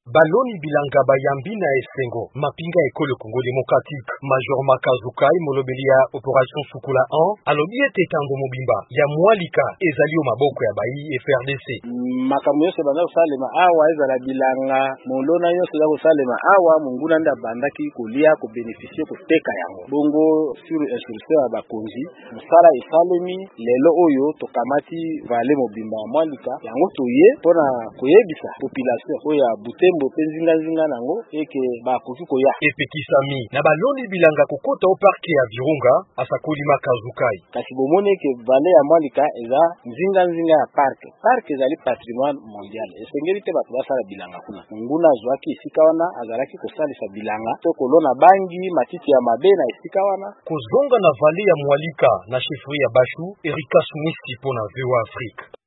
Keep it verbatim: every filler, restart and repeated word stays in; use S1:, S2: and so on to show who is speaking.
S1: Baloni bilanga bayambi na esengo mapinga ekolo Congo démocratique Major Makazukai molobelia Opération Sukula un alobi ete tango mobimba ya mwalika ezali maboko ya bayi F R D C.
S2: Makambo yose banda kusalema awa ezala bilanga molona yose za kusalema awa munguna nda bandaki kolia ko bénéficier ko teka yango bongo sur instruction ya bakonzi musala esalemi lelo oyo tokamati vale mobimba ya mwalika yango toye pona koyebisa population oyo ya Butembo penzinga zinga nango eke bakoki koya
S1: epekisami na baloni bilanga kokota o parke ya Virunga asakoli Makazukai
S2: kasi bomone ke vale ya mwalika eza nzinga nzinga ya parke parke ezali patrimoine mondial esengeli te bato basala bilanga kuna nguna zwaki esika wana azalaki kosalisa bilanga to kolona bangi matiti ya mabe na esika wana
S1: kozonga na vale ya mwalika na chefferie ya Bashu Erika Sumisi pona V O A Afrique.